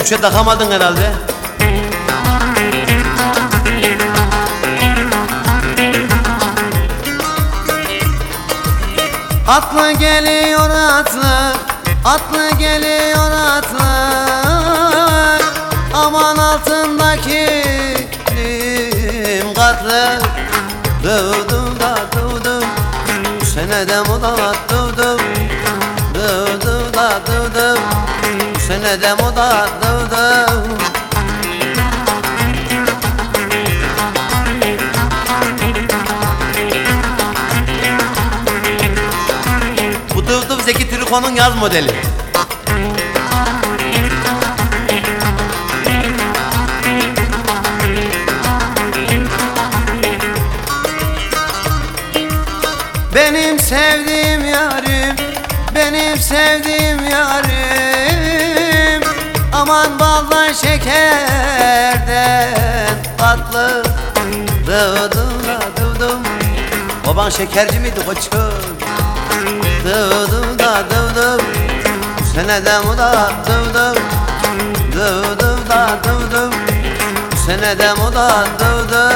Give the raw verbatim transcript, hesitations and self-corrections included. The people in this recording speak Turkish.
üçe takamadın herhalde. Atlı geliyor atlı, atlı geliyor atlı. Aman altındaki lim katlı. Dövdüm da dövdüm, senede mudat dövdüm. Dövdüm da dövdüm, senede mudat dövdüm. Bu dövdüm Zeki Türkoğlu'nun yaz modeli. Benim sevdiğim yarim, benim sevdiğim yarim. Aman baldan şekerden tatlı. Dövdüm da dövdüm. Baban şekerci miydi koçum? Dövdüm da dövdüm, senede mudat dövdüm. Dövdüm da dövdüm, senede mudat dövdüm.